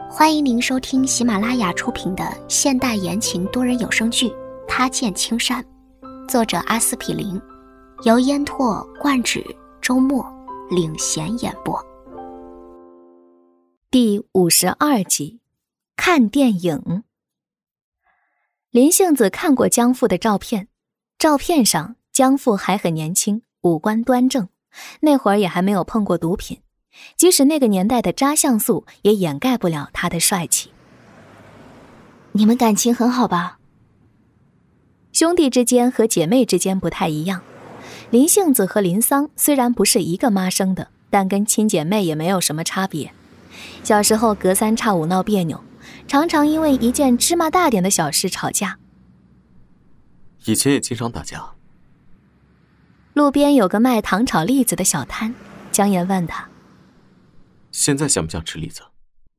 欢迎您收听喜马拉雅出品的现代言情多人有声剧《他见青山》，作者阿司匹林，由烟拓、冠止、周末领衔演播。 第52集，看电影。林杏子看过江父的照片，照片上江父还很年轻，五官端正，那会儿也还没有碰过毒品，即使那个年代的扎像素也掩盖不了他的帅气。 你们感情很好吧？ 兄弟之间和姐妹之间不太一样，林杏子和林桑虽然不是一个妈生的，但跟亲姐妹也没有什么差别。小时候隔三差五闹别扭，常常因为一件芝麻大点的小事吵架。 以前也经常打架。 路边有个卖糖炒栗子的小摊，江岩问他： 现在想不想吃栗子？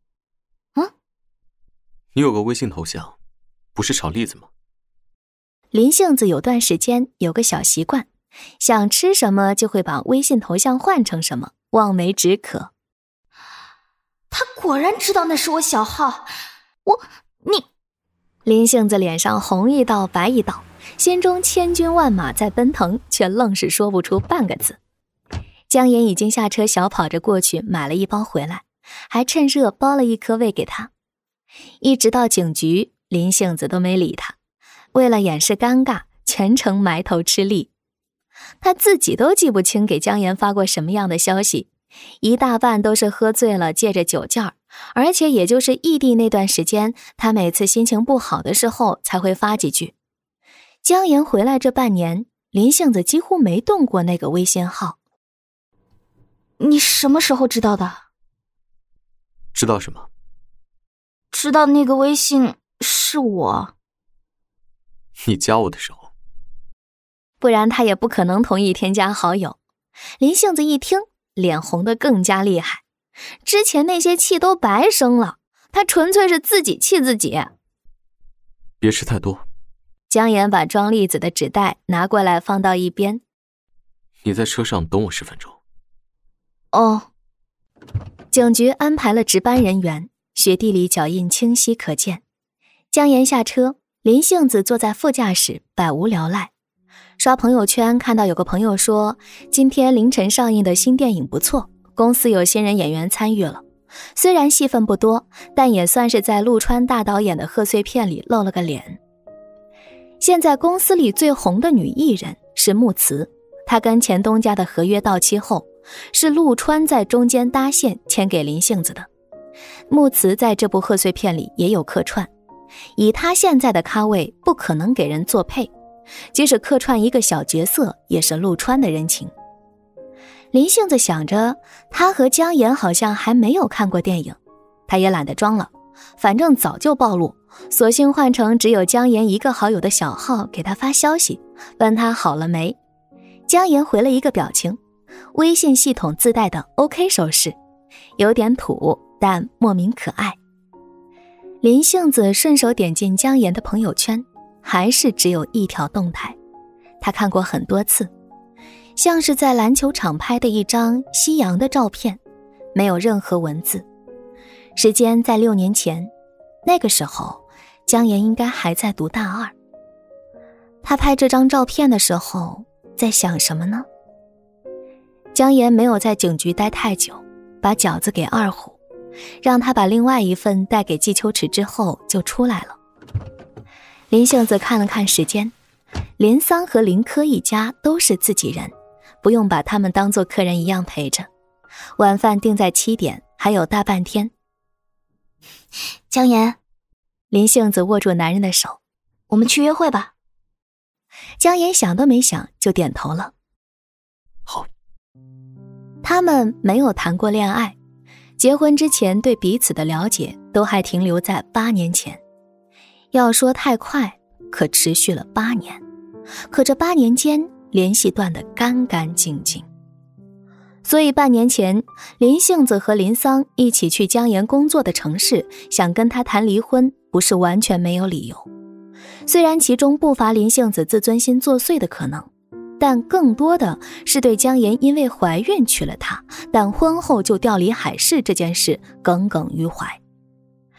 你有个微信头像，不是炒栗子吗？ 林杏子有段时间有个小习惯，想吃什么就会把微信头像换成什么，望梅止渴。 他果然知道那是我小号，你…… 林杏子脸上红一道白一道，心中千军万马在奔腾，却愣是说不出半个字。江岩已经下车小跑着过去买了一包回来，还趁热剥了一颗喂给他。一直到警局，林杏子都没理他，为了掩饰尴尬，全程埋头吃栗。他自己都记不清给江岩发过什么样的消息，一大半都是喝醉了借着酒劲儿，而且也就是异地那段时间，他每次心情不好的时候才会发几句。江岩回来这半年，林杏子几乎没动过那个微信号。 你什么时候知道的？ 知道什么？ 知道那个微信是我。 你加我的时候。 不然他也不可能同意添加好友。林杏子一听，脸红得更加厉害，之前那些气都白生了，他纯粹是自己气自己。 别吃太多。 江岩把装栗子的纸袋拿过来放到一边。 你在车上等我10分钟。 哦。 警局安排了值班人员，雪地里脚印清晰可见。江岩下车，林杏子坐在副驾驶，百无聊赖。刷朋友圈看到有个朋友说，今天凌晨上映的新电影不错，公司有新人演员参与了，虽然戏份不多，但也算是在陆川大导演的贺岁片里露了个脸。现在公司里最红的女艺人是木慈，她跟前东家的合约到期后，是陆川在中间搭线签给林杏子的。木慈在这部贺岁片里也有客串，以她现在的咖位不可能给人做配，即使客串一个小角色也是陆川的人情。林杏子想着她和江岩好像还没有看过电影，她也懒得装了，反正早就暴露，索性换成只有江岩一个好友的小号给他发消息，问他好了没。江岩回了一个表情，微信系统自带的 OK 手势，有点土，但莫名可爱。林杏子顺手点进江岩的朋友圈，还是只有一条动态，她看过很多次，像是在篮球场拍的一张夕阳的照片，没有任何文字。时间在6年前，那个时候江岩应该还在读大2。他拍这张照片的时候在想什么呢？江岩没有在警局待太久，把饺子给二虎，让他把另外一份带给季秋池之后就出来了。林杏子看了看时间，林桑和林科一家都是自己人，不用把他们当作客人一样陪着。晚饭定在7点，还有大半天。 江岩， 林杏子握住男人的手， 我们去约会吧。 江岩想都没想就点头了。 好。 他们没有谈过恋爱，结婚之前对彼此的了解都还停留在8年前。要说太快，可持续了8年，可这8年间联系断得干干净净。所以半年前，林杏子和林桑一起去江岩工作的城市，想跟他谈离婚，不是完全没有理由。虽然其中不乏林杏子自尊心作祟的可能，但更多的是对江岩因为怀孕娶了她，但婚后就调离海市这件事耿耿于怀。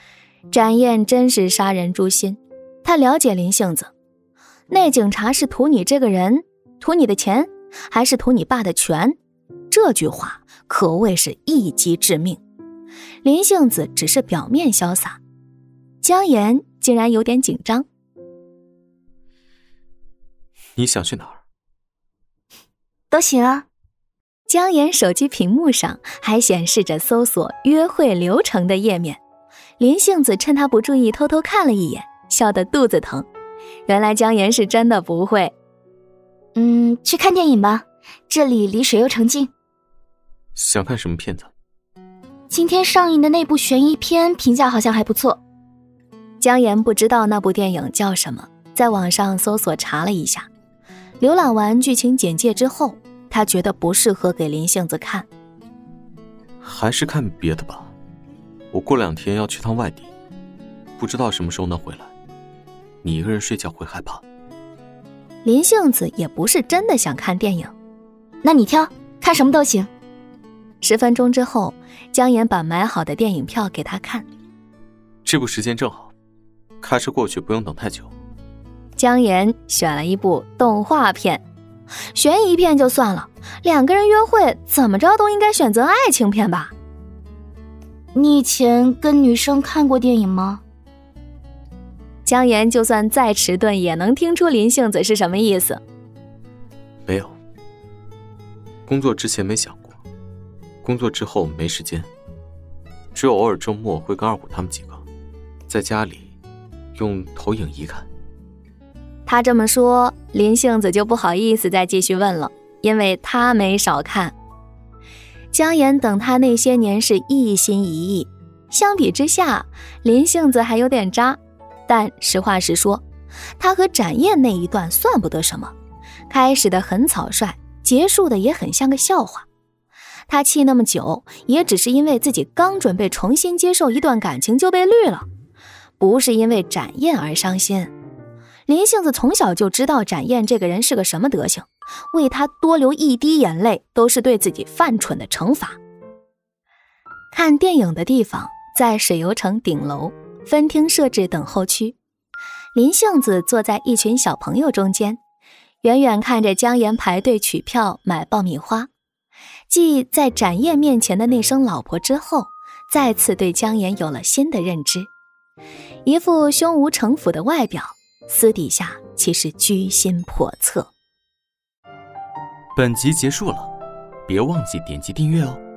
展燕真是杀人诛心，他了解林杏子，那警察是图你这个人，图你的钱，还是图你爸的权？这句话可谓是一击致命。林杏子只是表面潇洒，姜妍竟然有点紧张。 你想去哪儿？ 都行啊。 姜妍手机屏幕上还显示着搜索约会流程的页面，林杏子趁他不注意偷偷看了一眼，笑得肚子疼。原来姜妍是真的不会。 去看电影吧，这里离水幽城近。 想看什么片子？ 今天上映的那部悬疑片评价好像还不错。 姜妍不知道那部电影叫什么，在网上搜索查了一下，浏览完剧情简介之后，他觉得不适合给林杏子看。 还是看别的吧，我过2天要去趟外地，不知道什么时候能回来。你一个人睡觉会害怕。 林杏子也不是真的想看电影。 那你挑，看什么都行。 10分钟之后，姜妍把买好的电影票给他看。 这部时间正好，开车过去不用等太久。 姜妍选了一部动画片，悬疑片就算了，2个人约会怎么着都应该选择爱情片吧。 你以前跟女生看过电影吗？ 姜妍就算再迟钝也能听出林杏子是什么意思。 没有，工作之前没想过，工作之后没时间，只有偶尔周末会跟二虎他们几个在家里用投影仪看。 他这么说，林杏子就不好意思再继续问了，因为他没少看。姜妍等他那些年是一心一意，相比之下，林杏子还有点渣。但实话实说，他和展燕那一段算不得什么，开始的很草率，结束的也很像个笑话。他气那么久，也只是因为自己刚准备重新接受一段感情就被绿了，不是因为展燕而伤心。林杏子从小就知道展燕这个人是个什么德行，为他多流一滴眼泪都是对自己犯蠢的惩罚。看电影的地方在水游城顶楼分厅设置等候区，林杏子坐在一群小朋友中间，远远看着姜妍排队取票买爆米花。继在展燕面前的那声老婆之后，再次对姜妍有了新的认知。一副胸无城府的外表，私底下其实居心叵测。 本集结束了，别忘记点击订阅哦。